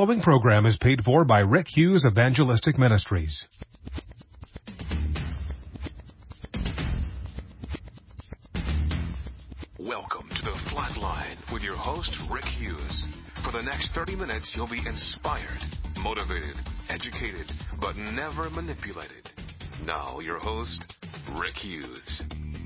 following program is paid for by Rick Hughes Evangelistic Ministries. Welcome to the Flatline with your host, Rick Hughes. For the next 30 minutes, you'll be inspired, motivated, educated, but never manipulated. Now, your host, Rick Hughes.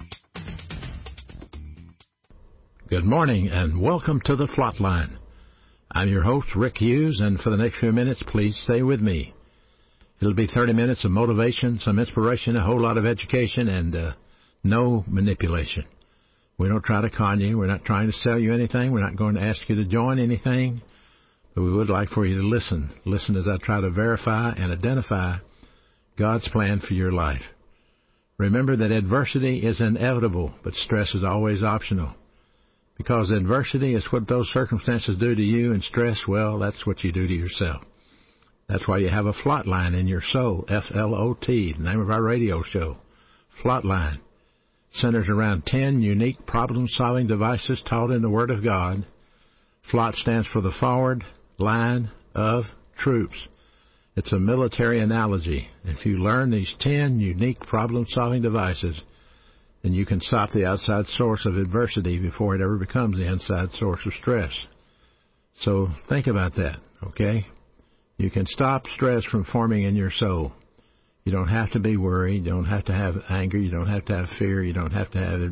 Good morning and welcome to the Flatline. I'm your host, Rick Hughes, and for the next few minutes, please stay with me. It'll be 30 minutes of motivation, some inspiration, a whole lot of education, and no manipulation. We don't try to con you. We're not trying to sell you anything. We're not going to ask you to join anything. But we would like for you to listen. Listen as I try to verify and identify God's plan for your life. Remember that adversity is inevitable, but stress is always optional. Because adversity is what those circumstances do to you, and stress, well, that's what you do to yourself. That's why you have a Flatline in your soul, F-L-O-T, the name of our radio show. Flatline centers around 10 unique problem-solving devices taught in the Word of God. FLOT stands for the Forward Line of Troops. It's a military analogy. If you learn these 10 unique problem-solving devices, then you can stop the outside source of adversity before it ever becomes the inside source of stress. So think about that, okay? You can stop stress from forming in your soul. You don't have to be worried. You don't have to have anger. You don't have to have fear. You don't have to have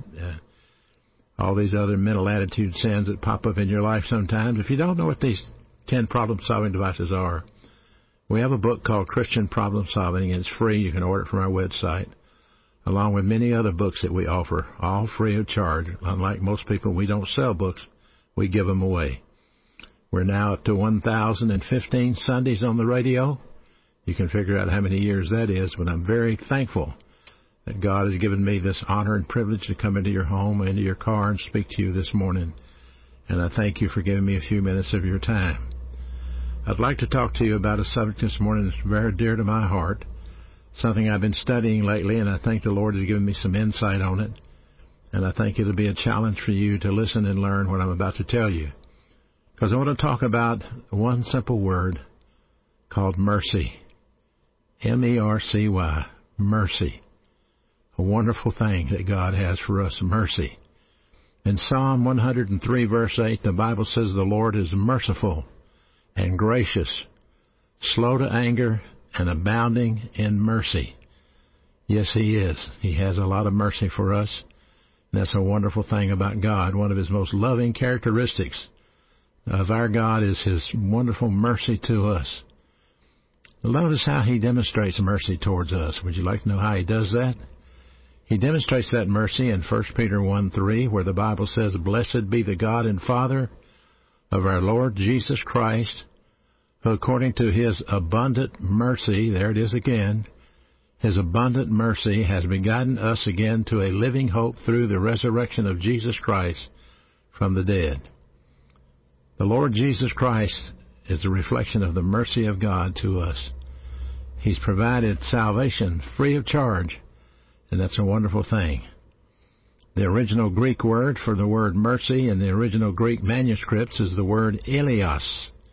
all these other mental attitude sins that pop up in your life sometimes. If you don't know what these 10 problem-solving devices are, we have a book called Christian Problem Solving, and it's free. You can order it from our website, along with many other books that we offer, all free of charge. Unlike most people, we don't sell books. We give them away. We're now up to 1,015 Sundays on the radio. You can figure out how many years that is, but I'm very thankful that God has given me this honor and privilege to come into your home, into your car, and speak to you this morning. And I thank you for giving me a few minutes of your time. I'd like to talk to you about a subject this morning that's very dear to my heart, something I've been studying lately, and I think the Lord has given me some insight on it. And I think it'll be a challenge for you to listen and learn what I'm about to tell you. Because I want to talk about one simple word called mercy. M-E-R-C-Y, mercy. A wonderful thing that God has for us, mercy. In Psalm 103, verse 8, the Bible says the Lord is merciful and gracious, slow to anger, and abounding in mercy. Yes, He is. He has a lot of mercy for us. And that's a wonderful thing about God. One of His most loving characteristics of our God is His wonderful mercy to us. Notice how He demonstrates mercy towards us. Would you like to know how He does that? He demonstrates that mercy in 1 Peter 1:3, where the Bible says, "Blessed be the God and Father of our Lord Jesus Christ, who according to His abundant mercy," there it is again, His abundant mercy has begotten us again to a living hope through the resurrection of Jesus Christ from the dead. The Lord Jesus Christ is the reflection of the mercy of God to us. He's provided salvation free of charge, and that's a wonderful thing. The original Greek word for the word mercy in the original Greek manuscripts is the word eleos,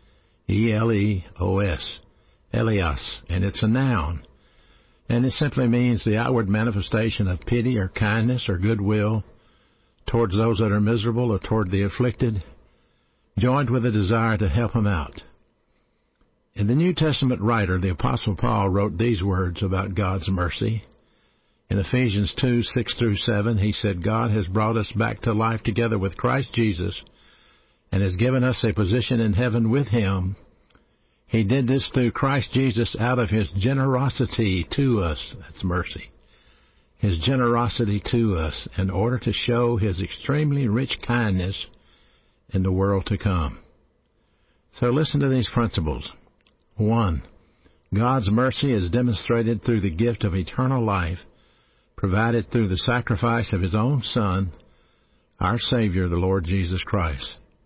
E-L-E-O-S, eleos, and it's a noun. And it simply means the outward manifestation of pity or kindness or goodwill towards those that are miserable or toward the afflicted, joined with a desire to help them out. And the New Testament writer, the Apostle Paul, wrote these words about God's mercy. In Ephesians 2:6-7, he said, "God has brought us back to life together with Christ Jesus and has given us a position in heaven with Him. He did this through Christ Jesus out of His generosity to us." That's mercy. His generosity to us in order to show His extremely rich kindness in the world to come. So listen to these principles. 1. God's mercy is demonstrated through the gift of eternal life, provided through the sacrifice of His own Son, our Savior, the Lord Jesus Christ.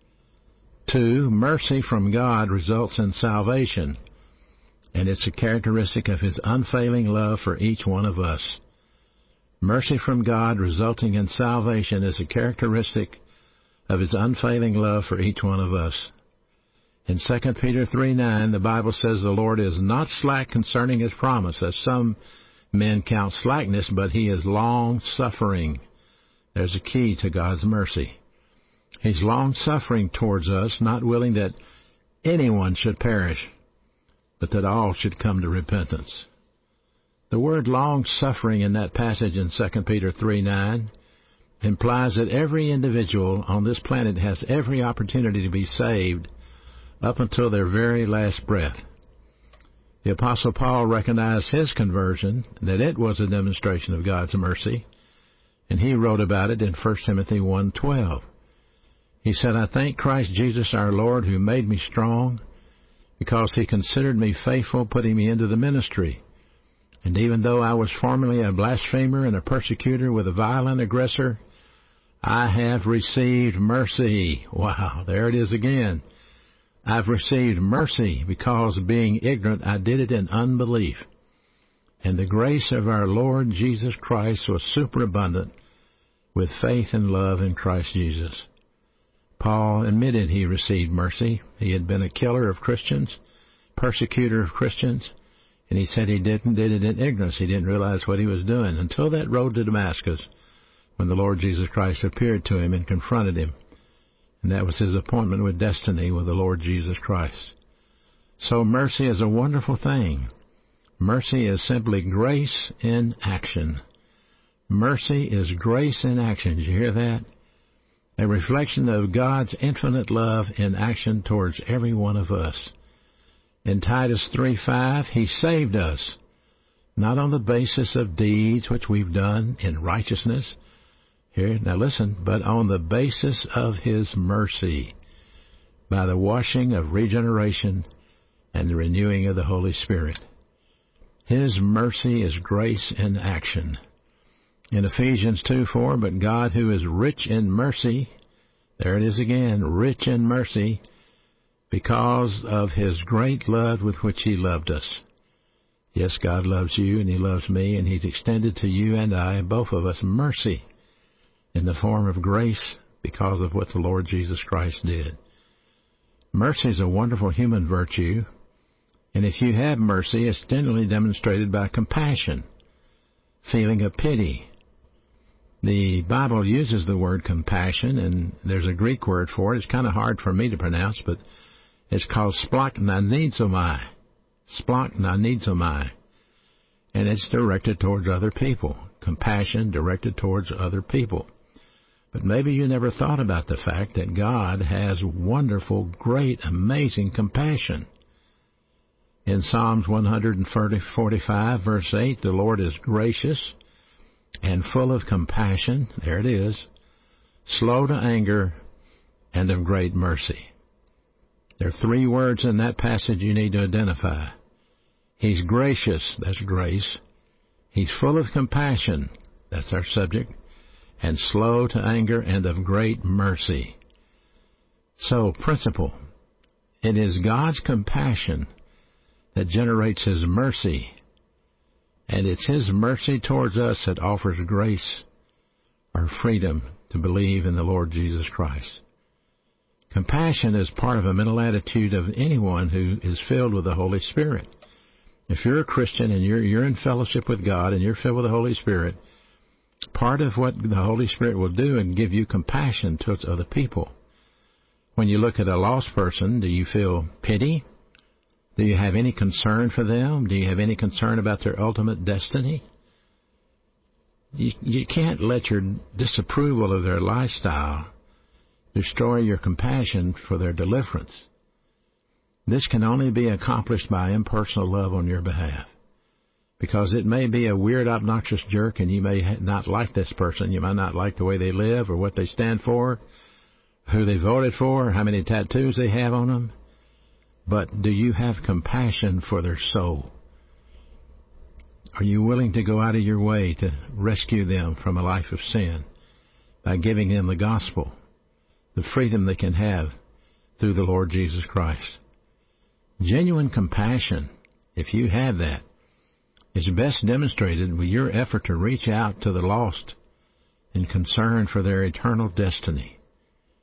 2. Mercy from God results in salvation, and it's a characteristic of His unfailing love for each one of us. Mercy from God resulting in salvation is a characteristic of His unfailing love for each one of us. In 2 Peter 3:9, the Bible says the Lord is not slack concerning his promise, as some men count slackness, but he is long-suffering. There's a key to God's mercy. He's long-suffering towards us, not willing that anyone should perish, but that all should come to repentance. The word long-suffering in that passage in 2 Peter 3:9 implies that every individual on this planet has every opportunity to be saved up until their very last breath. The Apostle Paul recognized his conversion, that it was a demonstration of God's mercy, and he wrote about it in 1 Timothy 1:12. He said, I thank Christ Jesus our Lord, who made me strong, because he considered me faithful, putting me into the ministry. And even though I was formerly a blasphemer and a persecutor with a violent aggressor, I have received mercy. Wow, there it is again. I've received mercy because, being ignorant, I did it in unbelief. And the grace of our Lord Jesus Christ was superabundant with faith and love in Christ Jesus. Paul admitted he received mercy. He had been a killer of Christians, persecutor of Christians, and he said he did it in ignorance. He didn't realize what he was doing until that road to Damascus, when the Lord Jesus Christ appeared to him and confronted him. And that was his appointment with destiny with the Lord Jesus Christ. So mercy is a wonderful thing. Mercy is simply grace in action. Mercy is grace in action. Did you hear that? A reflection of God's infinite love in action towards every one of us. In Titus 3:5, he saved us, not on the basis of deeds which we've done in righteousness. Here, now listen, but on the basis of his mercy, by the washing of regeneration and the renewing of the Holy Spirit. His mercy is grace in action. In Ephesians 2:4, but God, who is rich in mercy, there it is again, rich in mercy, because of his great love with which he loved us. Yes, God loves you and he loves me, and he's extended to you and I, both of us, mercy in the form of grace because of what the Lord Jesus Christ did. Mercy is a wonderful human virtue, and if you have mercy, it's generally demonstrated by compassion, feeling of pity. The Bible uses the word compassion, and there's a Greek word for it. It's kind of hard for me to pronounce, but it's called splachnidzomai. Splachnidzomai. And it's directed towards other people. Compassion directed towards other people. But maybe you never thought about the fact that God has wonderful, great, amazing compassion. In Psalms 145, verse 8, the Lord is gracious and full of compassion, there it is, slow to anger, and of great mercy. There are three words in that passage you need to identify. He's gracious, that's grace. He's full of compassion, that's our subject, and slow to anger and of great mercy. So, principle, it is God's compassion that generates his mercy, and it's his mercy towards us that offers grace or freedom to believe in the Lord Jesus Christ. Compassion is part of a mental attitude of anyone who is filled with the Holy Spirit. If you're a Christian and you're in fellowship with God and you're filled with the Holy Spirit, part of what the Holy Spirit will do and give you compassion towards other people. When you look at a lost person, do you feel pity? Do you have any concern for them? Do you have any concern about their ultimate destiny? You can't let your disapproval of their lifestyle destroy your compassion for their deliverance. This can only be accomplished by impersonal love on your behalf. Because it may be a weird, obnoxious jerk, and you may not like this person. You might not like the way they live or what they stand for, who they voted for, or how many tattoos they have on them. But do you have compassion for their soul? Are you willing to go out of your way to rescue them from a life of sin by giving them the gospel, the freedom they can have through the Lord Jesus Christ? Genuine compassion, if you have that, is best demonstrated with your effort to reach out to the lost in concern for their eternal destiny.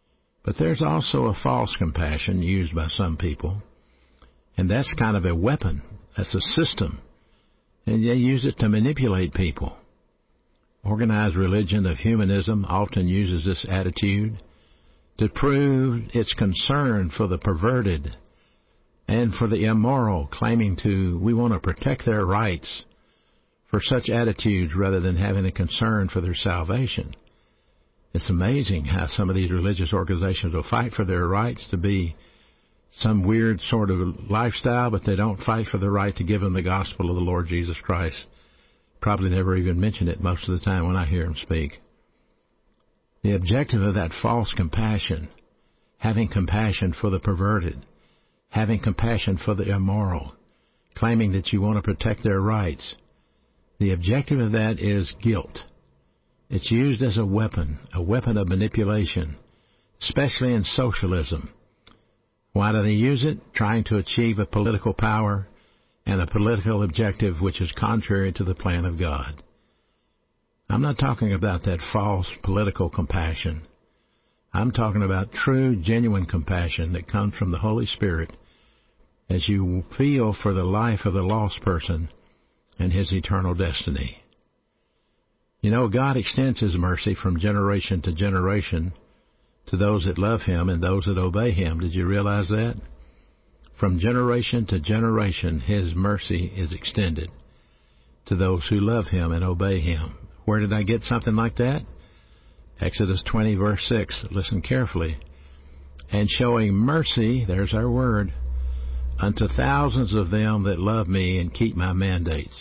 But there's also a false compassion used by some people, and that's kind of a weapon. That's a system, and they use it to manipulate people. Organized religion of humanism often uses this attitude to prove its concern for the perverted and for the immoral, claiming we want to protect their rights for such attitudes rather than having a concern for their salvation. It's amazing how some of these religious organizations will fight for their rights to be some weird sort of lifestyle, but they don't fight for the right to give them the gospel of the Lord Jesus Christ. Probably never even mention it most of the time when I hear them speak. The objective of that false compassion, having compassion for the perverted, having compassion for the immoral, claiming that you want to protect their rights, the objective of that is guilt. It's used as a weapon of manipulation, especially in socialism. Why do they use it? Trying to achieve a political power and a political objective which is contrary to the plan of God. I'm not talking about that false political compassion. I'm talking about true, genuine compassion that comes from the Holy Spirit as you feel for the life of the lost person and his eternal destiny. You know, God extends His mercy from generation to generation to those that love Him and those that obey Him. Did you realize that? From generation to generation, His mercy is extended to those who love Him and obey Him. Where did I get something like that? Exodus 20, verse 6. Listen carefully. And showing mercy, there's our word, unto thousands of them that love me and keep my mandates.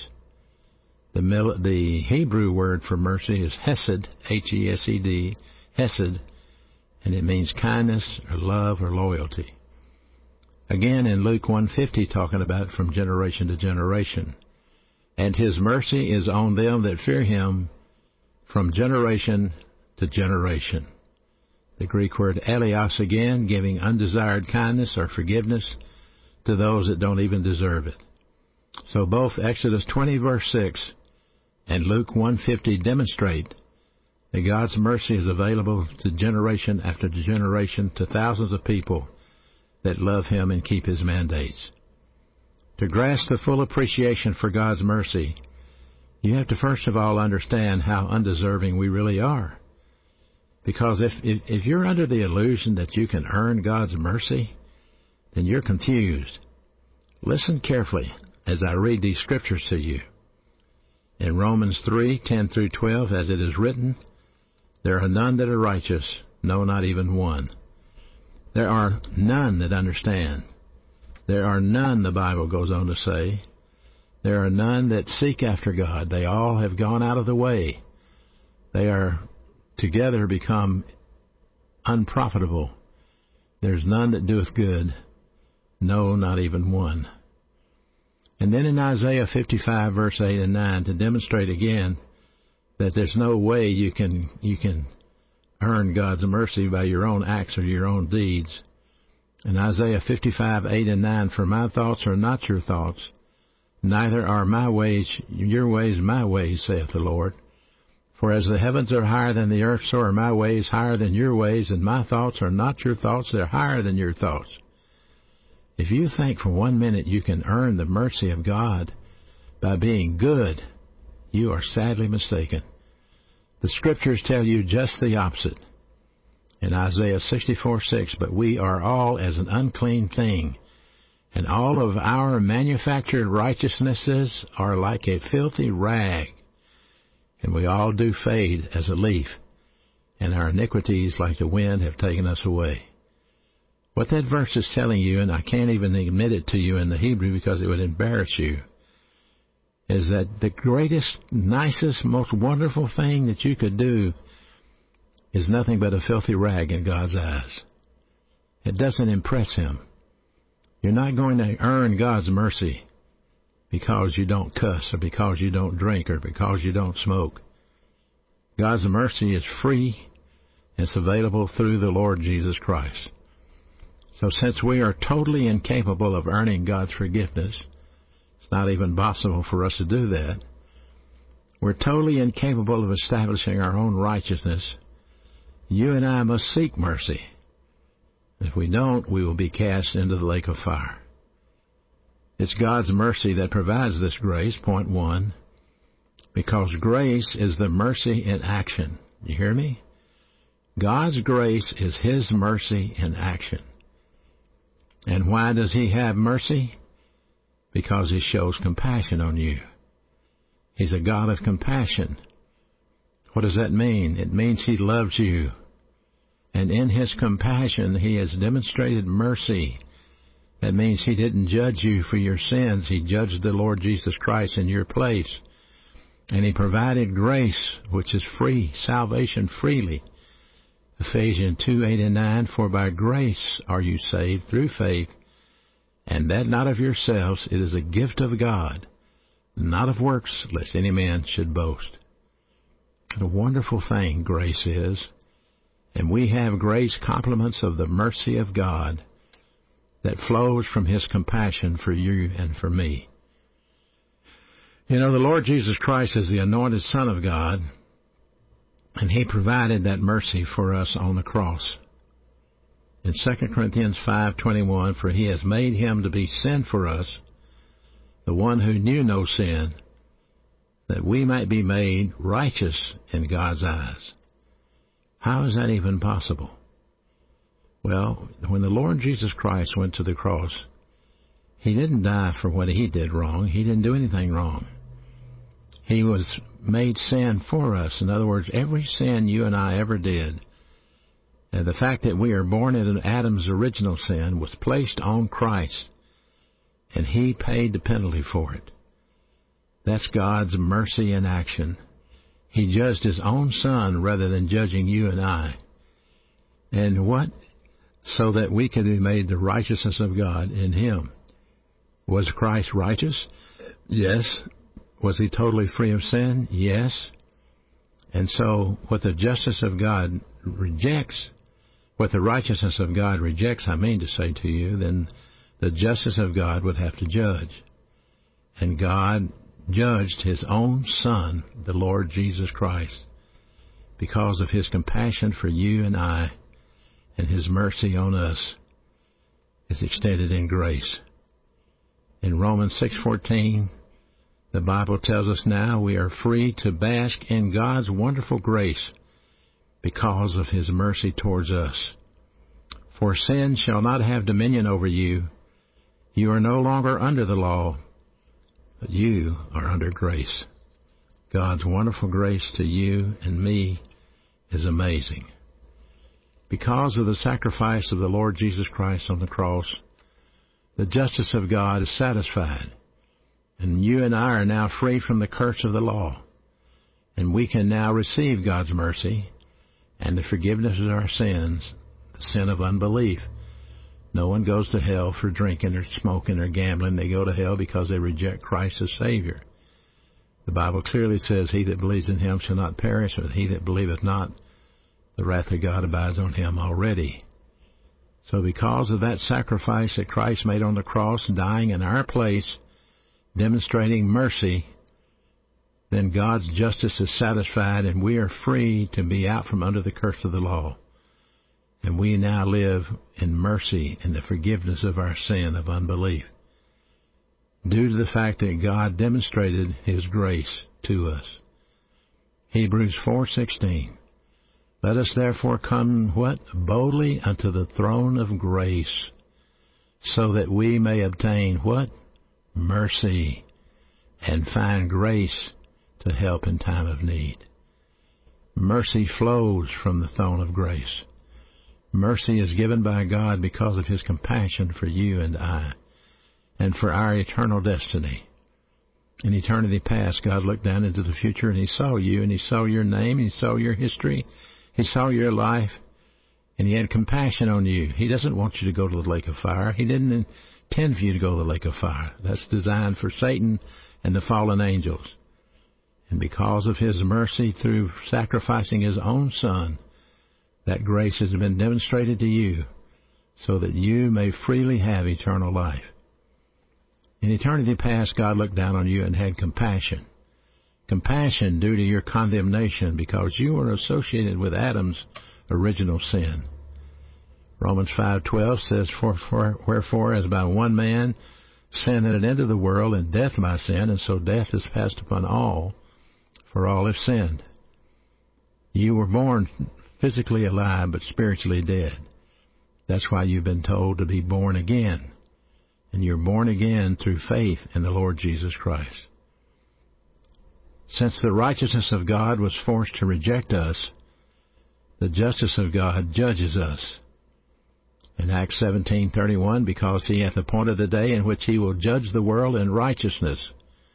The Hebrew word for mercy is hesed, H-E-S-E-D, hesed, and it means kindness or love or loyalty. Again, in Luke 1:50, talking about from generation to generation. And His mercy is on them that fear Him from generation to generation. The Greek word elios again, giving undesired kindness or forgiveness to those that don't even deserve it. So both Exodus 20, verse 6, and Luke 1:50 demonstrate that God's mercy is available to generation after generation to thousands of people that love Him and keep His mandates. To grasp the full appreciation for God's mercy, you have to first of all understand how undeserving we really are. Because if you're under the illusion that you can earn God's mercy, then you're confused. Listen carefully as I read these scriptures to you. In Romans 3:10 through 12, as it is written, there are none that are righteous, no, not even one. There are none that understand. There are none, the Bible goes on to say. There are none that seek after God. They all have gone out of the way. They are together become unprofitable. There's none that doeth good, no, not even one. And then in Isaiah 55, verse 8 and 9, to demonstrate again that there's no way you can earn God's mercy by your own acts or your own deeds. In Isaiah 55, 8 and 9, for my thoughts are not your thoughts, neither are my ways your ways my ways, saith the Lord. For as the heavens are higher than the earth, so are my ways higher than your ways, and my thoughts are not your thoughts, they're higher than your thoughts. If you think for 1 minute you can earn the mercy of God by being good, you are sadly mistaken. The Scriptures tell you just the opposite. In Isaiah 64:6, but we are all as an unclean thing, and all of our manufactured righteousnesses are like a filthy rag, and we all do fade as a leaf, and our iniquities like the wind have taken us away. What that verse is telling you, and I can't even admit it to you in the Hebrew because it would embarrass you, is that the greatest, nicest, most wonderful thing that you could do is nothing but a filthy rag in God's eyes. It doesn't impress Him. You're not going to earn God's mercy because you don't cuss or because you don't drink or because you don't smoke. God's mercy is free. It's available through the Lord Jesus Christ. So since we are totally incapable of earning God's forgiveness, it's not even possible for us to do that. We're totally incapable of establishing our own righteousness. You and I must seek mercy. If we don't, we will be cast into the lake of fire. It's God's mercy that provides this grace, point one, because grace is the mercy in action. You hear me? God's grace is His mercy in action. And why does He have mercy? Because He shows compassion on you. He's a God of compassion. What does that mean? It means He loves you. And in His compassion, He has demonstrated mercy. That means He didn't judge you for your sins. He judged the Lord Jesus Christ in your place. And He provided grace, which is free, salvation freely. Ephesians 2:8-9, for by grace are you saved through faith, and that not of yourselves, it is a gift of God, not of works, lest any man should boast. What a wonderful thing grace is. And we have grace, compliments of the mercy of God that flows from His compassion for you and for me. You know, the Lord Jesus Christ is the anointed Son of God, and He provided that mercy for us on the cross. In 2 Corinthians 5:21, for He has made Him to be sin for us, the one who knew no sin, that we might be made righteous in God's eyes. How is that even possible? Well, when the Lord Jesus Christ went to the cross, He didn't die for what He did wrong. He didn't do anything wrong. He was made sin for us. In other words, every sin you and I ever did, and the fact that we are born in Adam's original sin, was placed on Christ, and He paid the penalty for it. That's God's mercy in action. He judged His own Son rather than judging you and I. And what? So that we could be made the righteousness of God in Him. Was Christ righteous? Yes. Was He totally free of sin? Yes. And so what the justice of God rejects, what the righteousness of God rejects, I mean to say to you, then the justice of God would have to judge. And God judged His own Son, the Lord Jesus Christ, because of His compassion for you and I, and His mercy on us is extended in grace. In Romans 6:14, the Bible tells us now we are free to bask in God's wonderful grace because of His mercy towards us. For sin shall not have dominion over you. You are no longer under the law, but you are under grace. God's wonderful grace to you and me is amazing. Because of the sacrifice of the Lord Jesus Christ on the cross, the justice of God is satisfied. And you and I are now free from the curse of the law. And we can now receive God's mercy and the forgiveness of our sins, the sin of unbelief. No one goes to hell for drinking or smoking or gambling. They go to hell because they reject Christ as Savior. The Bible clearly says, he that believes in Him shall not perish, but he that believeth not, the wrath of God abides on him already. So because of that sacrifice that Christ made on the cross, dying in our place, demonstrating mercy, then God's justice is satisfied and we are free to be out from under the curse of the law. And we now live in mercy and the forgiveness of our sin of unbelief, due to the fact that God demonstrated His grace to us. Hebrews 4:16. Let us therefore come, what? Boldly unto the throne of grace, so that we may obtain, what? Mercy, and find grace to help in time of need. Mercy flows from the throne of grace. Mercy is given by God because of His compassion for you and I, and for our eternal destiny. In eternity past, God looked down into the future and He saw you, and He saw your name, He saw your history, He saw your life, and He had compassion on you. He doesn't want you to go to the lake of fire. He didn't intend for you to go to the lake of fire. That's designed for Satan and the fallen angels. And because of His mercy through sacrificing His own Son, that grace has been demonstrated to you so that you may freely have eternal life. In eternity past, God looked down on you and had compassion. Compassion due to your condemnation because you were associated with Adam's original sin. Romans 5:12 says, Wherefore, as by one man sin entered into the world, and death by sin, and so death is passed upon all, for all have sinned. You were born physically alive, but spiritually dead. That's why you've been told to be born again. And you're born again through faith in the Lord Jesus Christ. Since the righteousness of God was forced to reject us, the justice of God judges us. In Acts 17:31, because he hath appointed a day in which he will judge the world in righteousness,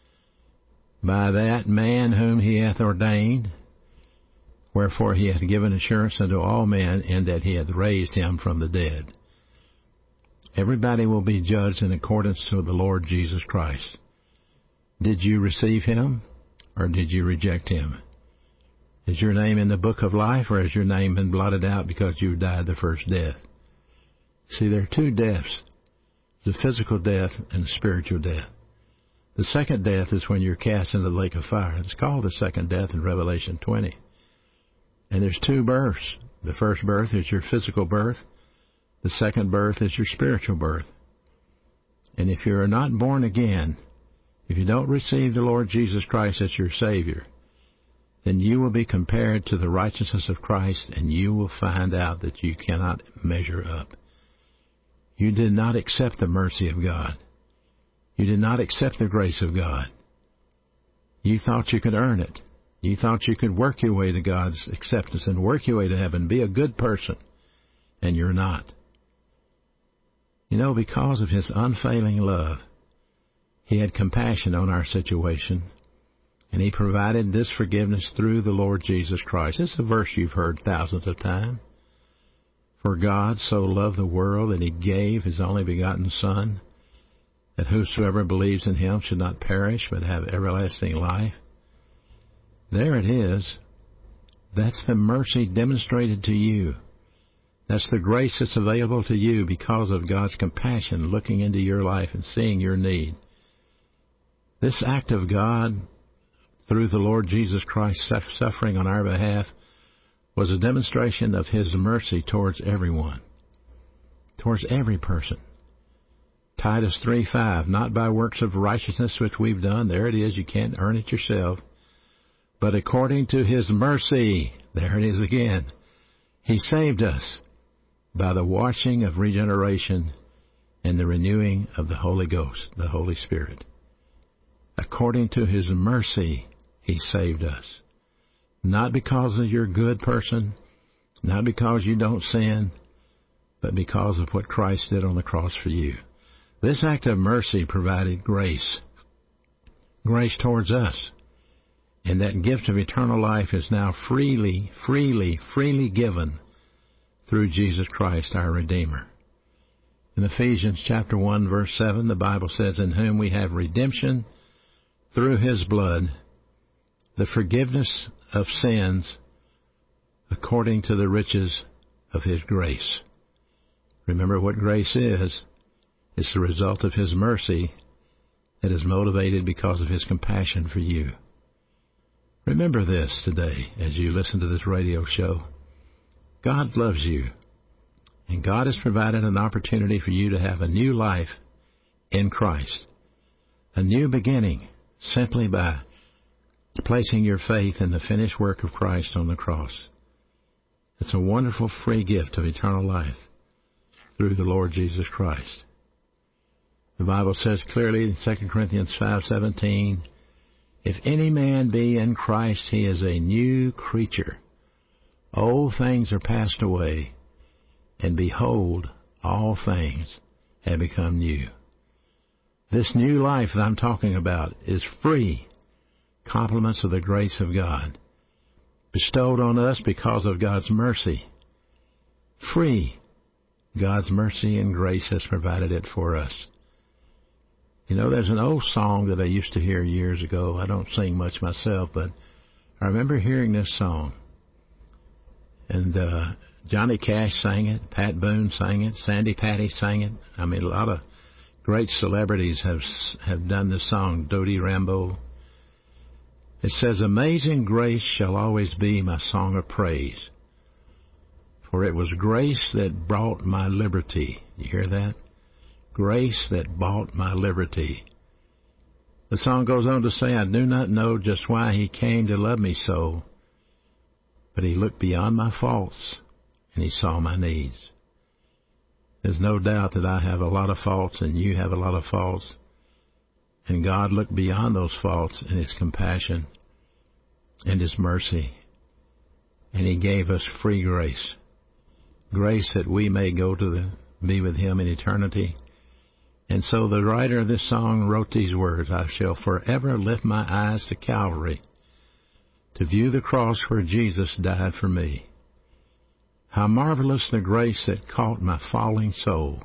by that man whom he hath ordained, wherefore he hath given assurance unto all men, in that he hath raised him from the dead. Everybody will be judged in accordance to the Lord Jesus Christ. Did you receive him, or did you reject him? Is your name in the book of life, or has your name been blotted out because you died the first death? See, there are two deaths, the physical death and the spiritual death. The second death is when you're cast into the lake of fire. It's called the second death in Revelation 20. And there's two births. The first birth is your physical birth. The second birth is your spiritual birth. And if you're not born again, if you don't receive the Lord Jesus Christ as your Savior, then you will be compared to the righteousness of Christ, and you will find out that you cannot measure up. You did not accept the mercy of God. You did not accept the grace of God. You thought you could earn it. You thought you could work your way to God's acceptance and work your way to heaven, be a good person, and you're not. You know, because of his unfailing love, he had compassion on our situation, and he provided this forgiveness through the Lord Jesus Christ. It's a verse you've heard thousands of times. For God so loved the world that he gave his only begotten Son, that whosoever believes in him should not perish but have everlasting life. There it is. That's the mercy demonstrated to you. That's the grace that's available to you because of God's compassion looking into your life and seeing your need. This act of God, through the Lord Jesus Christ suffering on our behalf, was a demonstration of his mercy towards everyone, towards every person. Titus 3:5, not by works of righteousness which we've done. There it is. You can't earn it yourself. But according to his mercy, there it is again, he saved us by the washing of regeneration and the renewing of the Holy Ghost, the Holy Spirit. According to his mercy, he saved us. Not because of you're a good person, not because you don't sin, but because of what Christ did on the cross for you. This act of mercy provided grace towards us. And that gift of eternal life is now freely given through Jesus Christ, our Redeemer. In Ephesians chapter 1, verse 7, the Bible says, in whom we have redemption through his blood, the forgiveness of sins according to the riches of his grace. Remember what grace is. It's the result of his mercy that is motivated because of his compassion for you. Remember this today as you listen to this radio show. God loves you, and God has provided an opportunity for you to have a new life in Christ, a new beginning simply by placing your faith in the finished work of Christ on the cross. It's a wonderful free gift of eternal life through the Lord Jesus Christ. The Bible says clearly in 2 Corinthians 5:17, if any man be in Christ, he is a new creature. Old things are passed away, and behold, all things have become new. This new life that I'm talking about is free, compliments of the grace of God, bestowed on us because of God's mercy. Free. God's mercy and grace has provided it for us. You know, there's an old song that I used to hear years ago. I don't sing much myself, but I remember hearing this song. And Johnny Cash sang it, Pat Boone sang it, Sandy Patty sang it. I mean, a lot of great celebrities have done this song, Dodie Rambo. It says, amazing grace shall always be my song of praise. For it was grace that brought my liberty. You hear that? Grace that bought my liberty. The song goes on to say, I do not know just why he came to love me so, but he looked beyond my faults and he saw my needs. There's no doubt that I have a lot of faults and you have a lot of faults. And God looked beyond those faults in His compassion and His mercy. And He gave us free grace. Grace that we may go to be with Him in eternity. And so the writer of this song wrote these words, I shall forever lift my eyes to Calvary, to view the cross where Jesus died for me. How marvelous the grace that caught my falling soul.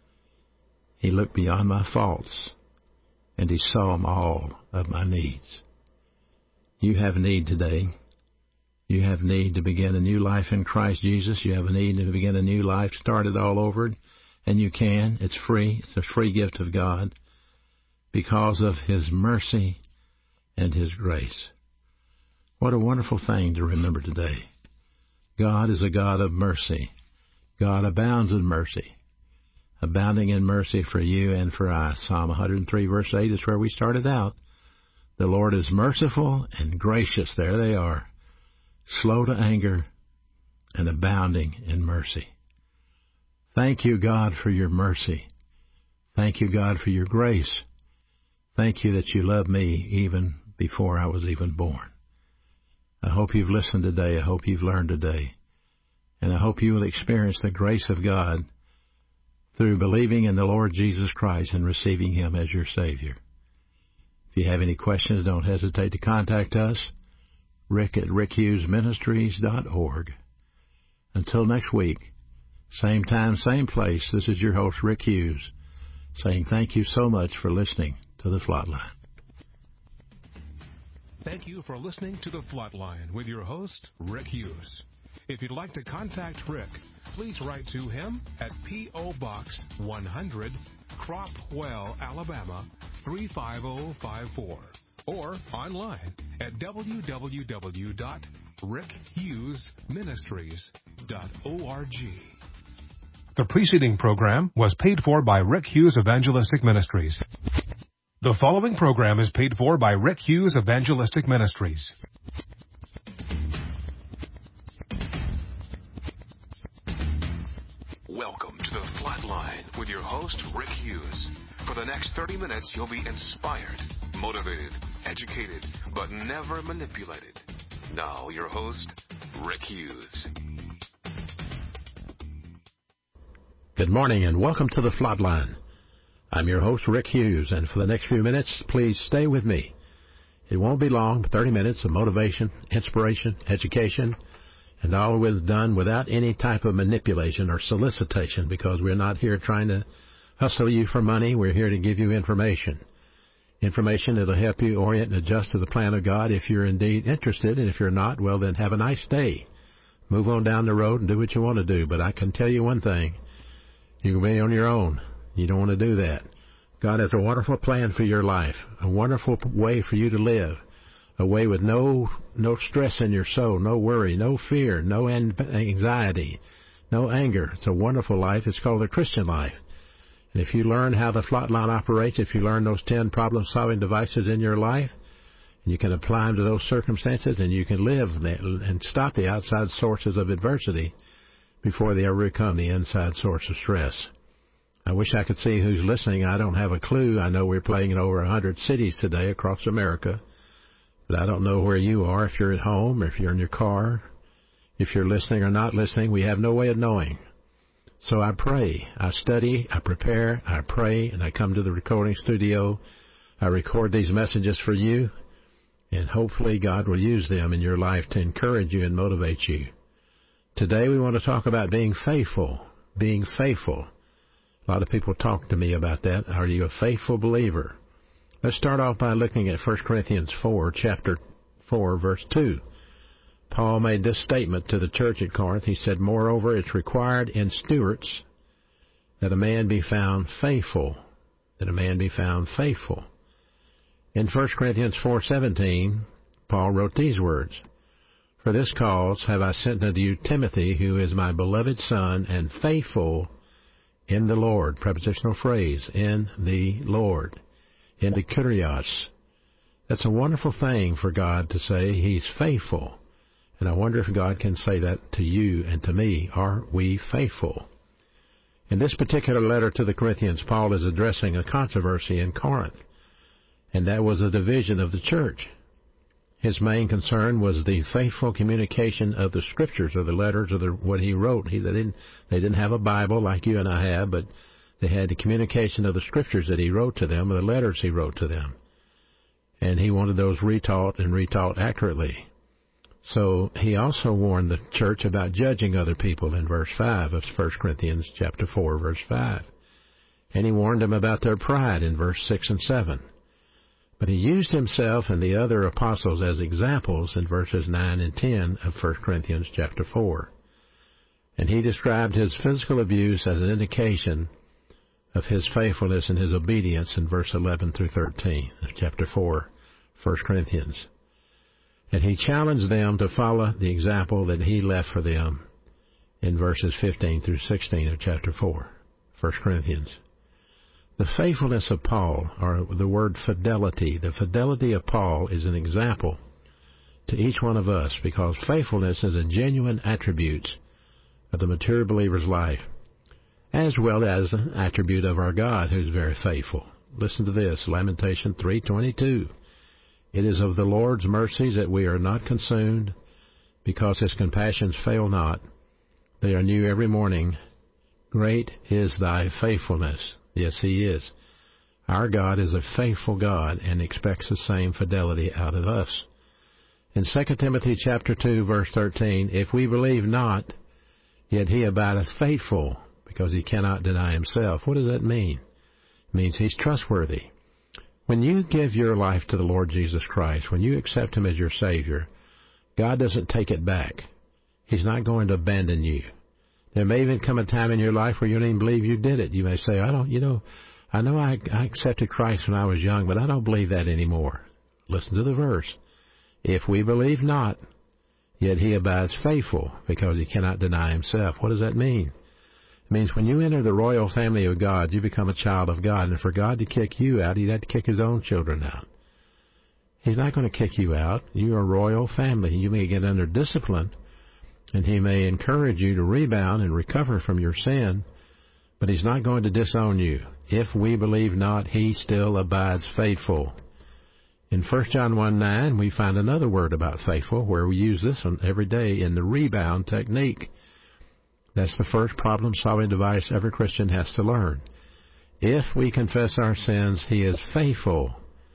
He looked beyond my faults, and He saw all of my needs. You have need today. You have need to begin a new life in Christ Jesus. You have a need to begin a new life, start it all over, and you can. It's free. It's a free gift of God because of His mercy and His grace. What a wonderful thing to remember today. God is a God of mercy. God abounds in mercy, abounding in mercy for you and for I. Psalm 103, verse 8 is where we started out. The Lord is merciful and gracious. There they are. Slow to anger and abounding in mercy. Thank you, God, for your mercy. Thank you, God, for your grace. Thank you that you love me even before I was even born. I hope you've listened today. I hope you've learned today. And I hope you will experience the grace of God through believing in the Lord Jesus Christ and receiving Him as your Savior. If you have any questions, don't hesitate to contact us, Rick at rickhughesministries.org. Until next week, same time, same place, this is your host, Rick Hughes, saying thank you so much for listening to The Flatline. Thank you for listening to The Flatline with your host, Rick Hughes. If you'd like to contact Rick, please write to him at P.O. Box 100, Cropwell, Alabama, 35054, or online at www.rickhughesministries.org. The preceding program was paid for by Rick Hughes Evangelistic Ministries. The following program is paid for by Rick Hughes Evangelistic Ministries. Welcome to The Flatline with your host, Rick Hughes. For the next 30 minutes, you'll be inspired, motivated, educated, but never manipulated. Now, your host, Rick Hughes. Good morning and welcome to The Flatline. I'm your host, Rick Hughes, and for the next few minutes, please stay with me. It won't be long, 30 minutes of motivation, inspiration, education, and all done without any type of manipulation or solicitation, because we're not here trying to hustle you for money. We're here to give you information. Information that will help you orient and adjust to the plan of God if you're indeed interested, and if you're not, well, then have a nice day. Move on down the road and do what you want to do, but I can tell you one thing. You can be on your own. You don't want to do that. God has a wonderful plan for your life, a wonderful way for you to live, a way with no stress in your soul, no worry, no fear, no anxiety, no anger. It's a wonderful life. It's called the Christian life. And if you learn how the Flatline operates, if you learn those 10 problem-solving devices in your life, you can apply them to those circumstances, and you can live and stop the outside sources of adversity before they ever become the inside source of stress. I wish I could see who's listening. I don't have a clue. I know we're playing in over 100 cities today across America, but I don't know where you are, if you're at home or if you're in your car, if you're listening or not listening. We have no way of knowing. So I pray, I study, I prepare, I pray, and I come to the recording studio. I record these messages for you, and hopefully God will use them in your life to encourage you and motivate you. Today we want to talk about being faithful, being faithful. A lot of people talk to me about that. Are you a faithful believer? Let's start off by looking at 1 Corinthians 4, chapter 4, verse 2. Paul made this statement to the church at Corinth. He said, moreover, it's required in stewards that a man be found faithful, that a man be found faithful. In 1 Corinthians 4:17, Paul wrote these words, For this cause have I sent unto you Timothy, who is my beloved son, and faithful in the Lord. Prepositional phrase, in the Lord. In the kurios. That's a wonderful thing for God to say He's faithful. And I wonder if God can say that to you and to me. Are we faithful? In this particular letter to the Corinthians, Paul is addressing a controversy in Corinth. And that was a division of the church. His main concern was the faithful communication of the Scriptures, or the letters, or what he wrote. They didn't have a Bible like you and I have, but they had the communication of the Scriptures that he wrote to them, or the letters he wrote to them. And he wanted those retaught and retaught accurately. So he also warned the church about judging other people in verse 5 of 1 Corinthians chapter 4, verse 5. And he warned them about their pride in verse 6 and 7. But he used himself and the other apostles as examples in verses 9 and 10 of 1 Corinthians chapter 4. And he described his physical abuse as an indication of his faithfulness and his obedience in verse 11 through 13 of chapter 4, 1 Corinthians. And he challenged them to follow the example that he left for them in verses 15 through 16 of chapter 4, 1 Corinthians. The faithfulness of Paul, or the word fidelity, the fidelity of Paul is an example to each one of us, because faithfulness is a genuine attribute of the mature believer's life, as well as an attribute of our God, who is very faithful. Listen to this, Lamentation 3:22. It is of the Lord's mercies that we are not consumed, because His compassions fail not. They are new every morning. Great is thy faithfulness. Yes, He is. Our God is a faithful God and expects the same fidelity out of us. In 2 Timothy chapter 2, verse 13, if we believe not, yet He abideth faithful, because He cannot deny Himself. What does that mean? It means He's trustworthy. When you give your life to the Lord Jesus Christ, when you accept Him as your Savior, God doesn't take it back. He's not going to abandon you. There may even come a time in your life where you don't even believe you did it. You may say, I know I accepted Christ when I was young, but I don't believe that anymore. Listen to the verse. If we believe not, yet He abides faithful, because He cannot deny Himself. What does that mean? It means when you enter the royal family of God, you become a child of God. And for God to kick you out, He'd have to kick His own children out. He's not going to kick you out. You're a royal family. You may get under discipline, and He may encourage you to rebound and recover from your sin, but He's not going to disown you. If we believe not, He still abides faithful. In 1 John 1:9, we find another word about faithful, where we use this one every day in the rebound technique. That's the first problem-solving device every Christian has to learn. If we confess our sins, He is faithful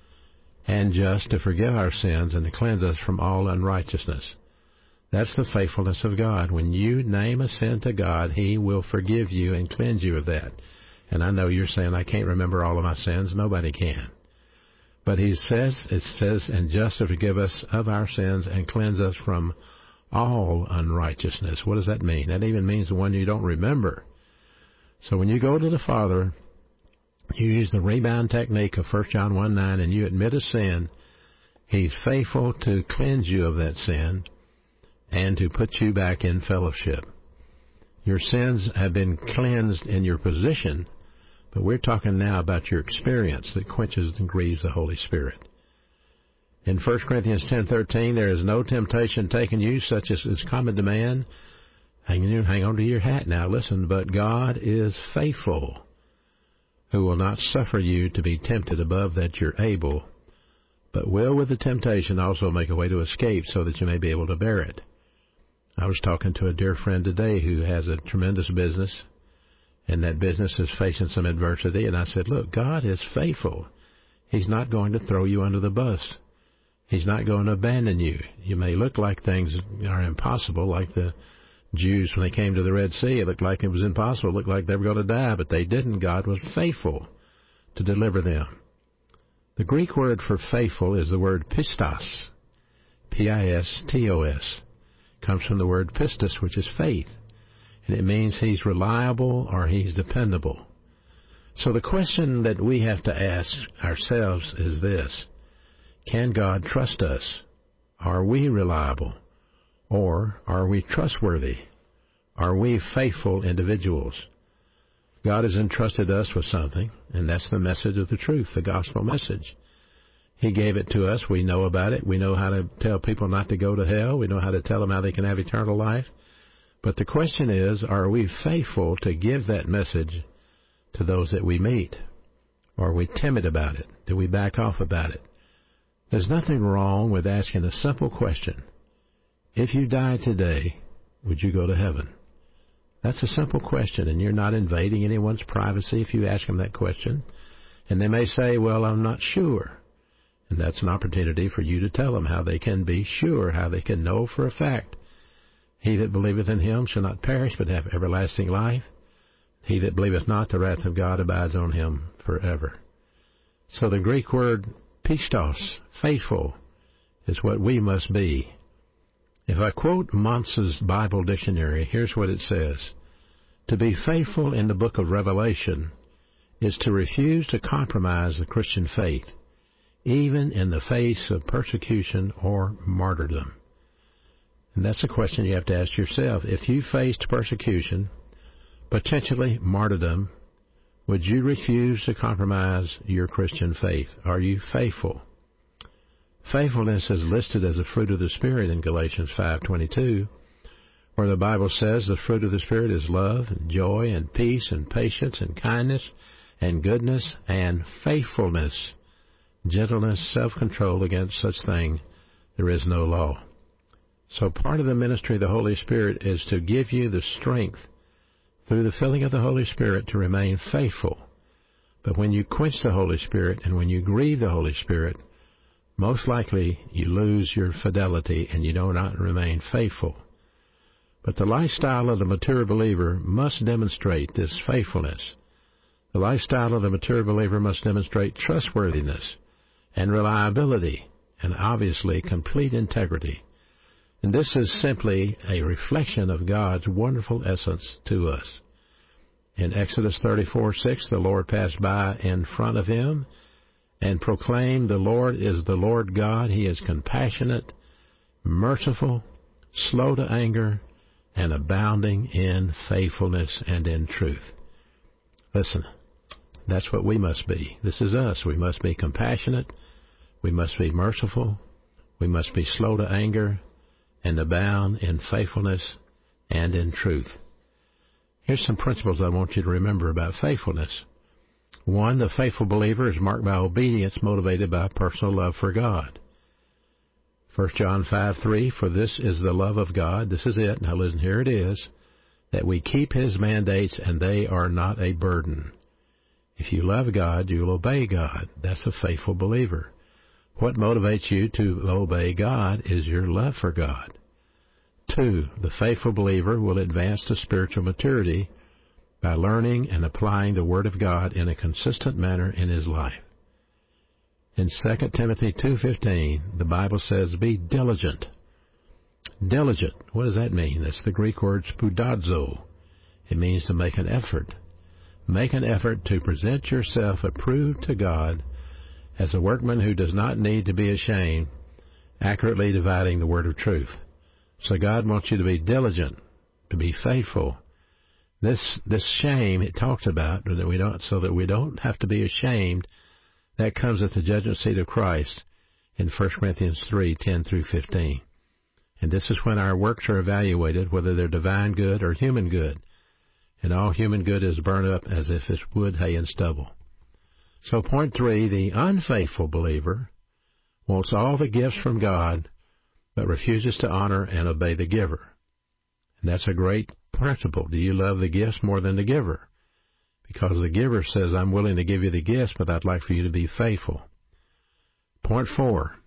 and just to forgive our sins and to cleanse us from all unrighteousness. That's the faithfulness of God. When you name a sin to God, He will forgive you and cleanse you of that. And I know you're saying, I can't remember all of my sins. Nobody can. But it says, and just to forgive us of our sins and cleanse us from all unrighteousness. What does that mean? That even means the one you don't remember. So when you go to the Father, you use the rebound technique of 1 John 1:9, and you admit a sin. He's faithful to cleanse you of that sin and to put you back in fellowship. Your sins have been cleansed in your position, but we're talking now about your experience that quenches and grieves the Holy Spirit. In 1 Corinthians 10:13, there is no temptation taken you such as is common to man. Hang on to your hat now. Listen, but God is faithful, who will not suffer you to be tempted above that you're able, but will with the temptation also make a way to escape, so that you may be able to bear it. I was talking to a dear friend today who has a tremendous business, and that business is facing some adversity, and I said, look, God is faithful. He's not going to throw you under the bus. He's not going to abandon you. You may look like things are impossible, like the Jews when they came to the Red Sea. It looked like it was impossible. It looked like they were going to die, but they didn't. God was faithful to deliver them. The Greek word for faithful is the word pistos, P-I-S-T-O-S. It comes from the word pistos, which is faith, and it means He's reliable or He's dependable. So the question that we have to ask ourselves is this: can God trust us? Are we reliable? Or are we trustworthy? Are we faithful individuals? God has entrusted us with something, and that's the message of the truth, the gospel message. He gave it to us. We know about it. We know how to tell people not to go to hell. We know how to tell them how they can have eternal life. But the question is, are we faithful to give that message to those that we meet? Or are we timid about it? Do we back off about it? There's nothing wrong with asking a simple question. If you died today, would you go to heaven? That's a simple question, and you're not invading anyone's privacy if you ask them that question. And they may say, well, I'm not sure. And that's an opportunity for you to tell them how they can be sure, how they can know for a fact. He that believeth in him shall not perish, but have everlasting life. He that believeth not, the wrath of God abides on him forever. So the Greek word pistos, faithful, is what we must be. If I quote Mons's Bible Dictionary, here's what it says. To be faithful in the book of Revelation is to refuse to compromise the Christian faith, even in the face of persecution or martyrdom. And that's a question you have to ask yourself. If you faced persecution, potentially martyrdom, would you refuse to compromise your Christian faith? Are you faithful? Faithfulness is listed as a fruit of the Spirit in Galatians 5:22, where the Bible says the fruit of the Spirit is love and joy and peace and patience and kindness and goodness and faithfulness, gentleness, self-control. Against such thing there is no law. So part of the ministry of the Holy Spirit is to give you the strength through the filling of the Holy Spirit to remain faithful. But when you quench the Holy Spirit and when you grieve the Holy Spirit, most likely you lose your fidelity and you do not remain faithful. But the lifestyle of the mature believer must demonstrate this faithfulness. The lifestyle of the mature believer must demonstrate trustworthiness and reliability and obviously complete integrity. And this is simply a reflection of God's wonderful essence to us. In Exodus 34:6, the Lord passed by in front of him and proclaimed, the Lord is the Lord God. He is compassionate, merciful, slow to anger, and abounding in faithfulness and in truth. Listen, that's what we must be. This is us. We must be compassionate. We must be merciful. We must be slow to anger and abound in faithfulness and in truth. Here's some principles I want you to remember about faithfulness. 1, the faithful believer is marked by obedience motivated by personal love for God. 1 John 5:3, for this is the love of God. This is it. Now listen, here it is, that we keep his mandates and they are not a burden. If you love God, you'll obey God. That's a faithful believer. What motivates you to obey God is your love for God. 2, the faithful believer will advance to spiritual maturity by learning and applying the Word of God in a consistent manner in his life. In 2 Timothy 2:15, the Bible says, be diligent. Diligent, what does that mean? That's the Greek word spoudazo. It means to make an effort. Make an effort to present yourself approved to God as a workman who does not need to be ashamed, accurately dividing the word of truth. So God wants you to be diligent, to be faithful. This shame it talks about, so that we don't have to be ashamed, that comes at the judgment seat of Christ in 1 Corinthians 3:10-15. And this is when our works are evaluated, whether they're divine good or human good. And all human good is burned up as if it's wood, hay, and stubble. So point 3, the unfaithful believer wants all the gifts from God, but refuses to honor and obey the giver. And that's a great principle. Do you love the gifts more than the giver? Because the giver says, I'm willing to give you the gifts, but I'd like for you to be faithful. Point 4,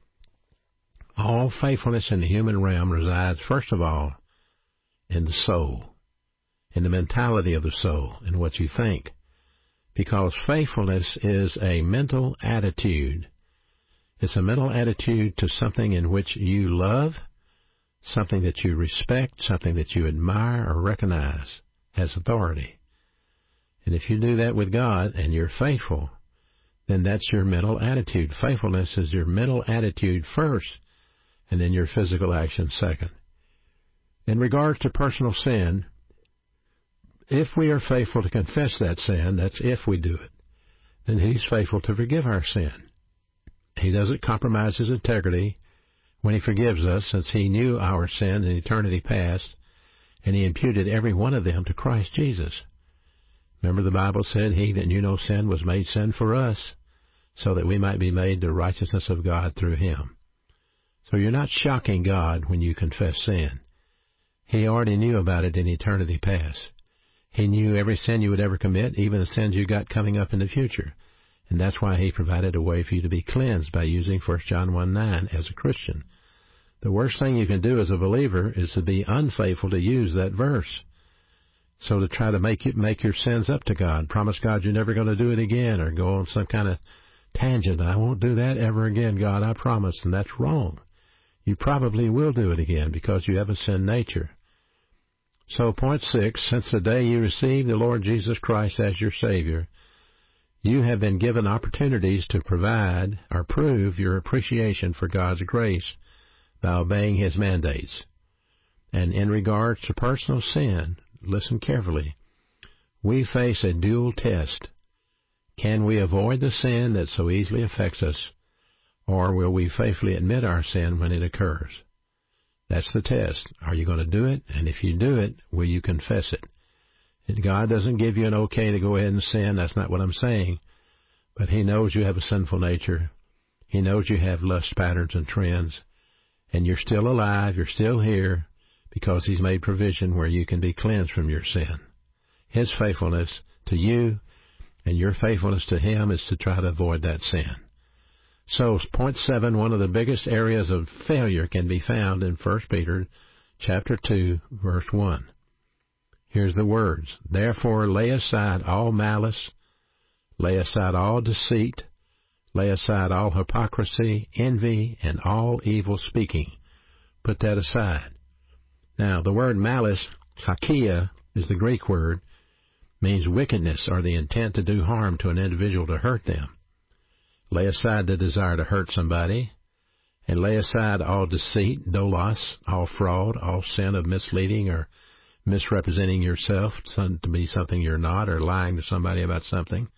all faithfulness in the human realm resides, first of all, in the soul, in the mentality of the soul, in what you think. Because faithfulness is a mental attitude. It's a mental attitude to something in which you love, something that you respect, something that you admire or recognize as authority. And if you do that with God and you're faithful, then that's your mental attitude. Faithfulness is your mental attitude first, and then your physical action second. In regards to personal sin, if we are faithful to confess that sin, that's if we do it, then He's faithful to forgive our sin. He doesn't compromise His integrity when He forgives us, since He knew our sin in eternity past, and He imputed every one of them to Christ Jesus. Remember, the Bible said, He that knew no sin was made sin for us, so that we might be made the righteousness of God through Him. So you're not shocking God when you confess sin. He already knew about it in eternity past. He knew every sin you would ever commit, even the sins you got coming up in the future. And that's why He provided a way for you to be cleansed by using 1 John 1:9 as a Christian. The worst thing you can do as a believer is to be unfaithful to use that verse. So to try to make your sins up to God, promise God you're never going to do it again, or go on some kind of tangent. I won't do that ever again, God, I promise. And that's wrong. You probably will do it again because you have a sin nature. So point 6, since the day you received the Lord Jesus Christ as your Savior, you have been given opportunities to provide or prove your appreciation for God's grace by obeying His mandates. And in regards to personal sin, listen carefully, we face a dual test. Can we avoid the sin that so easily affects us, or will we faithfully admit our sin when it occurs? That's the test. Are you going to do it? And if you do it, will you confess it? And God doesn't give you an okay to go ahead and sin. That's not what I'm saying. But He knows you have a sinful nature. He knows you have lust patterns and trends. And you're still alive. You're still here because He's made provision where you can be cleansed from your sin. His faithfulness to you and your faithfulness to Him is to try to avoid that sin. So, point 7, one of the biggest areas of failure can be found in 1 Peter chapter 2, verse 1. Here's the words, therefore lay aside all malice, lay aside all deceit, lay aside all hypocrisy, envy, and all evil speaking. Put that aside. Now, the word malice, hakia, is the Greek word, means wickedness or the intent to do harm to an individual to hurt them. Lay aside the desire to hurt somebody, and lay aside all deceit, dolos, all fraud, all sin of misleading or misrepresenting yourself to be something you're not, or lying to somebody about something.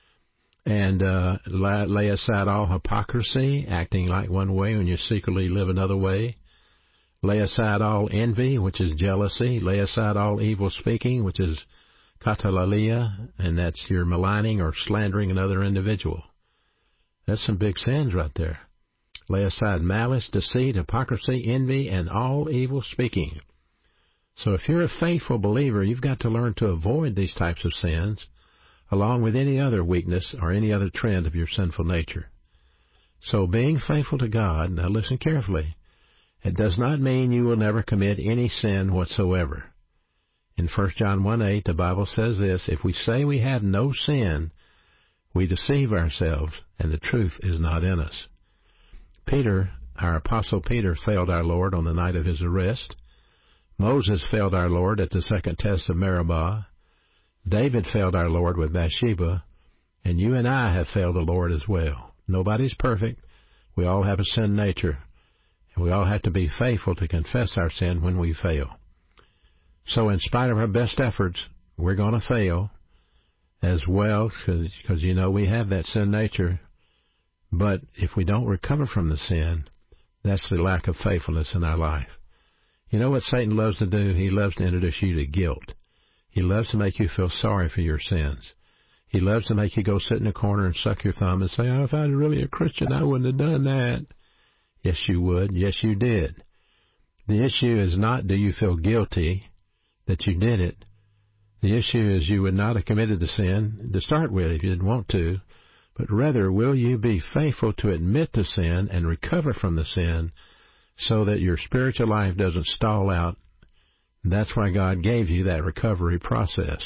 And lay aside all hypocrisy, acting like one way when you secretly live another way. Lay aside all envy, which is jealousy. Lay aside all evil speaking, which is katalalia, and that's your maligning or slandering another individual. That's some big sins right there. Lay aside malice, deceit, hypocrisy, envy, and all evil speaking. So if you're a faithful believer, you've got to learn to avoid these types of sins, along with any other weakness or any other trend of your sinful nature. So being faithful to God, now listen carefully, it does not mean you will never commit any sin whatsoever. In 1 John 1:8, the Bible says this, if we say we have no sin, we deceive ourselves, and the truth is not in us. Peter, our apostle Peter, failed our Lord on the night of his arrest. Moses failed our Lord at the second test of Meribah. David failed our Lord with Bathsheba. And you and I have failed the Lord as well. Nobody's perfect. We all have a sin nature. And we all have to be faithful to confess our sin when we fail. So in spite of our best efforts, we're going to fail as well, because you know we have that sin nature. But if we don't recover from the sin, that's the lack of faithfulness in our life. You know what Satan loves to do? He loves to introduce you to guilt. He loves to make you feel sorry for your sins. He loves to make you go sit in a corner and suck your thumb and say, oh, if I was really a Christian, I wouldn't have done that. Yes, you would. Yes, you did. The issue is not do you feel guilty that you did it. The issue is you would not have committed the sin to start with if you didn't want to, but rather will you be faithful to admit the sin and recover from the sin so that your spiritual life doesn't stall out. That's why God gave you that recovery process.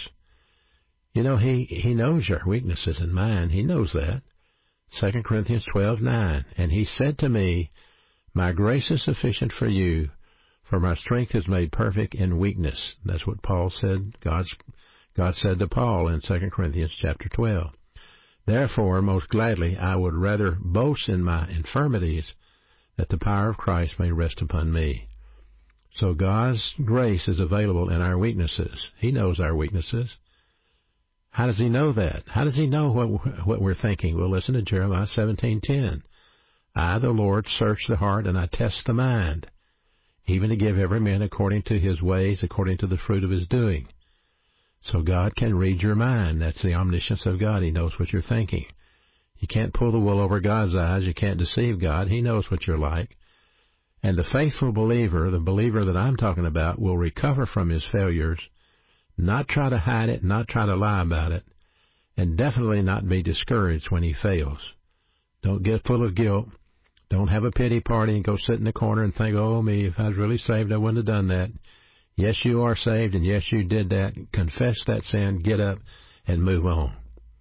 You know, He knows your weaknesses and mine. He knows that. 2 Corinthians 12:9, and He said to me, my grace is sufficient for you, for my strength is made perfect in weakness. That's what Paul said. God said to Paul in 2 Corinthians chapter 12. Therefore, most gladly, I would rather boast in my infirmities, that the power of Christ may rest upon me. So God's grace is available in our weaknesses. He knows our weaknesses. How does He know that? How does He know what we're thinking? Well, listen to Jeremiah 17:10. I, the Lord, search the heart, and I test the mind, even to give every man according to his ways, according to the fruit of his doing. So God can read your mind. That's the omniscience of God. He knows what you're thinking. You can't pull the wool over God's eyes. You can't deceive God. He knows what you're like. And the faithful believer, the believer that I'm talking about, will recover from his failures, not try to hide it, not try to lie about it, and definitely not be discouraged when he fails. Don't get full of guilt. Don't have a pity party and go sit in the corner and think, oh, me, if I was really saved, I wouldn't have done that. Yes, you are saved, and yes, you did that. Confess that sin, get up, and move on.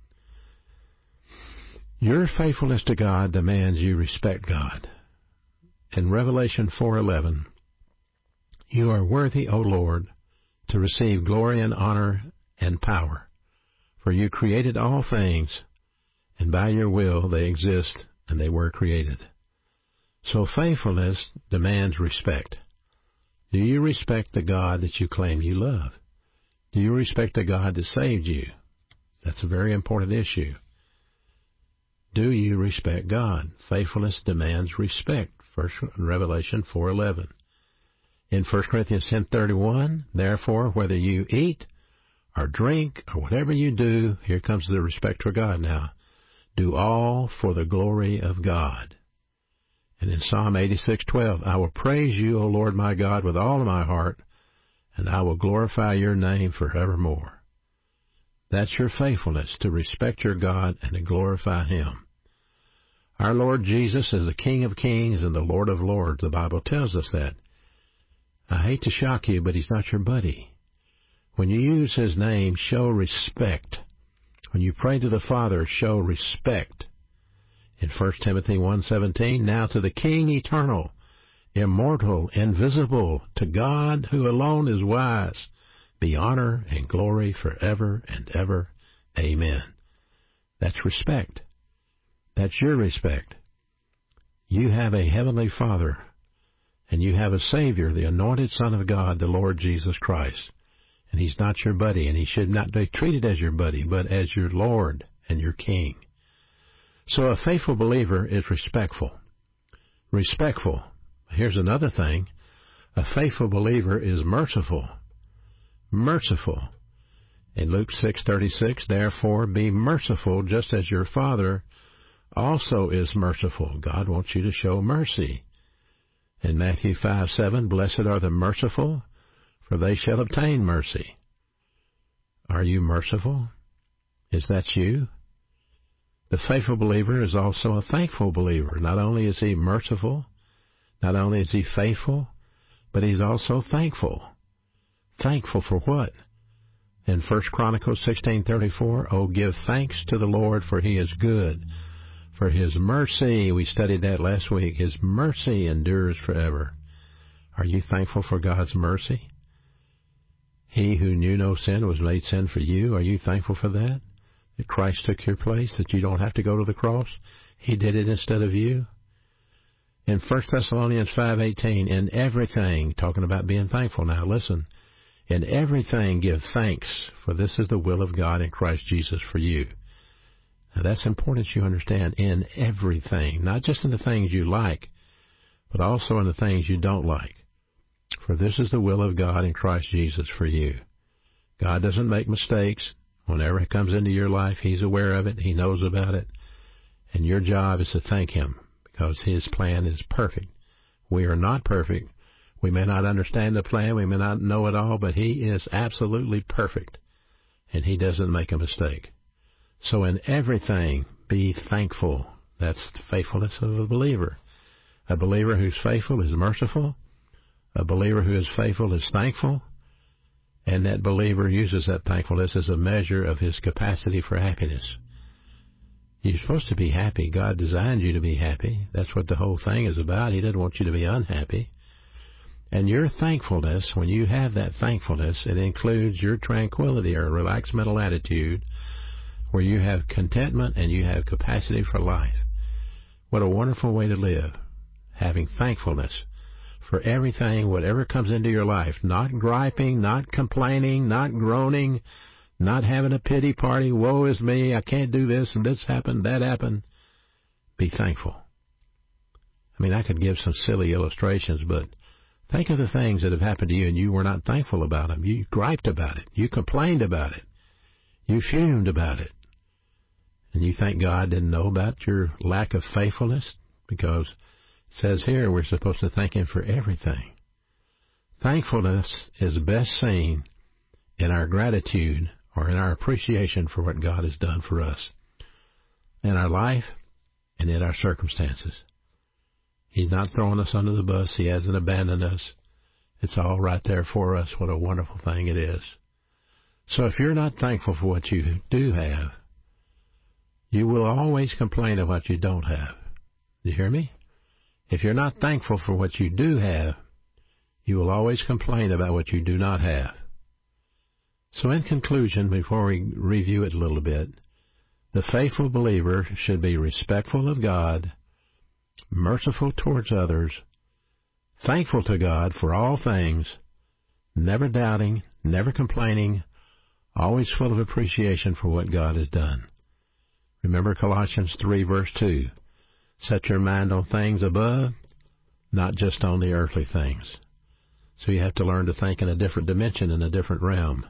Your faithfulness to God demands you respect God. In Revelation 4:11, you are worthy, O Lord, to receive glory and honor and power, for you created all things, and by your will they exist and they were created. So faithfulness demands respect. Do you respect the God that you claim you love? Do you respect the God that saved you? That's a very important issue. Do you respect God? Faithfulness demands respect. Revelation 4:11. In 1 Corinthians 10:31, therefore, whether you eat or drink or whatever you do, here comes the respect for God now, do all for the glory of God. And in Psalm 86:12, I will praise you, O Lord my God, with all of my heart, and I will glorify your name forevermore. That's your faithfulness, to respect your God and to glorify Him. Our Lord Jesus is the King of kings and the Lord of lords. The Bible tells us that. I hate to shock you, but He's not your buddy. When you use His name, show respect. When you pray to the Father, show respect. In 1 Timothy 1:17, now to the King eternal, immortal, invisible, to God who alone is wise, be honor and glory forever and ever. Amen. That's respect. That's your respect. You have a heavenly Father, and you have a Savior, the anointed Son of God, the Lord Jesus Christ. And He's not your buddy, and He should not be treated as your buddy, but as your Lord and your King. So a faithful believer is respectful. Respectful. Here's another thing. A faithful believer is merciful. Merciful. In Luke 6:36, therefore be merciful just as your Father also is merciful. God wants you to show mercy. In Matthew 5:7, blessed are the merciful, for they shall obtain mercy. Are you merciful? Is that you? The faithful believer is also a thankful believer. Not only is he merciful, not only is he faithful, but he's also thankful. Thankful for what? In 1 Chronicles 16:34, oh, give thanks to the Lord, for He is good. For His mercy, we studied that last week, His mercy endures forever. Are you thankful for God's mercy? He who knew no sin was made sin for you. Are you thankful for that? That Christ took your place, that you don't have to go to the cross? He did it instead of you. In 1 Thessalonians 5:18, in everything, talking about being thankful now, listen, in everything give thanks, for this is the will of God in Christ Jesus for you. Now that's important you understand, in everything, not just in the things you like, but also in the things you don't like. For this is the will of God in Christ Jesus for you. God doesn't make mistakes. Whenever it comes into your life, He's aware of it. He knows about it. And your job is to thank Him, because His plan is perfect. We are not perfect. We may not understand the plan. We may not know it all, but He is absolutely perfect. And He doesn't make a mistake. So in everything, be thankful. That's the faithfulness of a believer. A believer who's faithful is merciful. A believer who is faithful is thankful. And that believer uses that thankfulness as a measure of his capacity for happiness. You're supposed to be happy. God designed you to be happy. That's what the whole thing is about. He doesn't want you to be unhappy. And your thankfulness, when you have that thankfulness, it includes your tranquility or relaxed mental attitude, where you have contentment and you have capacity for life. What a wonderful way to live, having thankfulness. for everything, whatever comes into your life. Not griping, not complaining, not groaning, not having a pity party. Woe is me, I can't do this, and this happened, that happened. Be thankful. I mean, I could give some silly illustrations, but think of the things that have happened to you and you were not thankful about them. You griped about it. You complained about it. You fumed about it. And you think God didn't know about your lack of faithfulness? Because it says here we're supposed to thank Him for everything. Thankfulness is best seen in our gratitude or in our appreciation for what God has done for us in our life and in our circumstances. He's not throwing us under the bus. He hasn't abandoned us. It's all right there for us. What a wonderful thing it is. So if you're not thankful for what you do have, you will always complain of what you don't have. Do you hear me? If you're not thankful for what you do have, you will always complain about what you do not have. So in conclusion, before we review it a little bit, the faithful believer should be respectful of God, merciful towards others, thankful to God for all things, never doubting, never complaining, always full of appreciation for what God has done. Remember Colossians 3, verse 2. Set your mind on things above, not just on the earthly things. So you have to learn to think in a different dimension, in a different realm.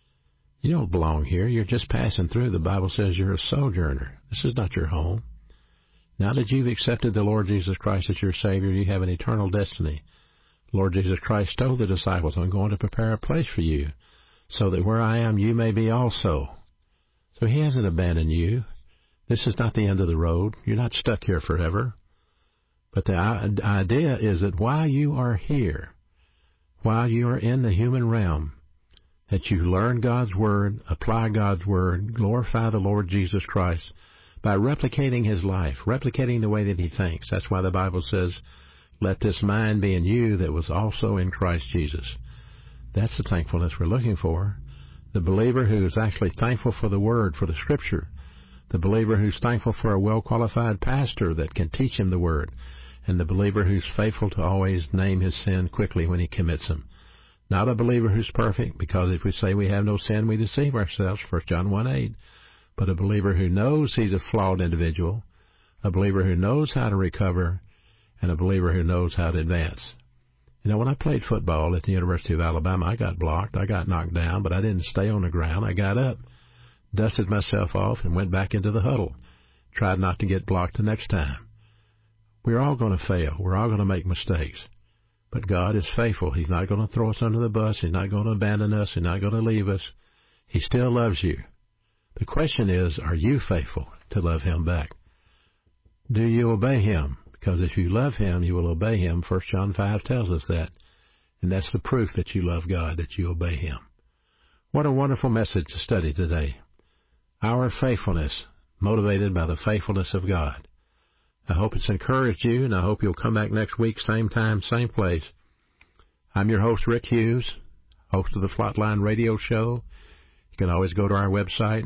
You don't belong here. You're just passing through. The Bible says you're a sojourner. This is not your home. Now that you've accepted the Lord Jesus Christ as your Savior, you have an eternal destiny. Lord Jesus Christ told the disciples, I'm going to prepare a place for you, so that where I am, you may be also. So He hasn't abandoned you. This is not the end of the road. You're not stuck here forever. But the idea is that while you are here, while you are in the human realm, that you learn God's Word, apply God's Word, glorify the Lord Jesus Christ by replicating His life, replicating the way that He thinks. That's why the Bible says, let this mind be in you that was also in Christ Jesus. That's the thankfulness we're looking for. The believer who is actually thankful for the Word, for the Scripture. The believer who's thankful for a well-qualified pastor that can teach him the Word. And the believer who's faithful to always name his sin quickly when he commits them. Not a believer who's perfect, because if we say we have no sin, we deceive ourselves, 1 John 1:8. But a believer who knows he's a flawed individual, a believer who knows how to recover, and a believer who knows how to advance. You know, when I played football at the University of Alabama, I got blocked, I got knocked down, but I didn't stay on the ground. I got up, dusted myself off, and went back into the huddle. Tried not to get blocked the next time. We're all going to fail. We're all going to make mistakes. But God is faithful. He's not going to throw us under the bus. He's not going to abandon us. He's not going to leave us. He still loves you. The question is, are you faithful to love Him back? Do you obey Him? Because if you love Him, you will obey Him. 1 John 5 tells us that. And that's the proof that you love God, that you obey Him. What a wonderful message to study today. Our faithfulness, motivated by the faithfulness of God. I hope it's encouraged you, and I hope you'll come back next week, same time, same place. I'm your host, Rick Hughes, host of the Flatline Radio Show. You can always go to our website,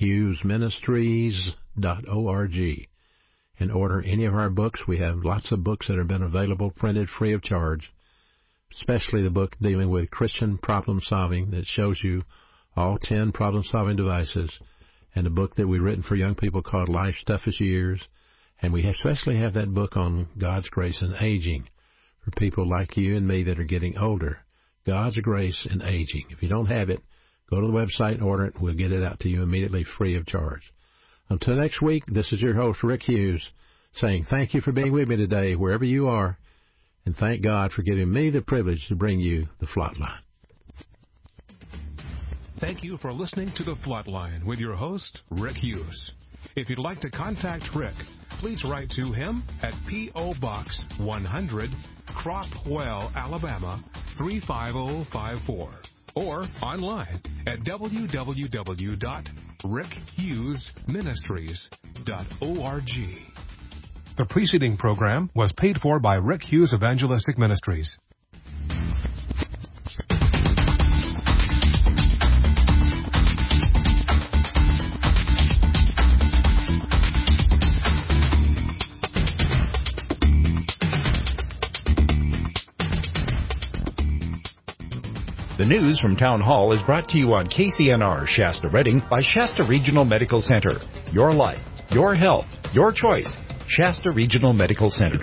rickhughesministries.org, and order any of our books. We have lots of books that have been available, printed free of charge, especially the book dealing with Christian problem solving that shows you all 10 problem-solving devices, and a book that we've written for young people called Life's Toughest Years. And we especially have that book on God's grace and aging for people like you and me that are getting older. God's grace and aging. If you don't have it, go to the website and order it. We'll get it out to you immediately free of charge. Until next week, this is your host, Rick Hughes, saying thank you for being with me today, wherever you are, and thank God for giving me the privilege to bring you the Flatline. Thank you for listening to The Flatline with your host, Rick Hughes. If you'd like to contact Rick, please write to him at P.O. Box 100, Cropwell, Alabama 35054, or online at www.rickhughesministries.org. The preceding program was paid for by Rick Hughes Evangelistic Ministries. The news from Town Hall is brought to you on KCNR Shasta Redding by Shasta Regional Medical Center. Your life, your health, your choice. Shasta Regional Medical Center.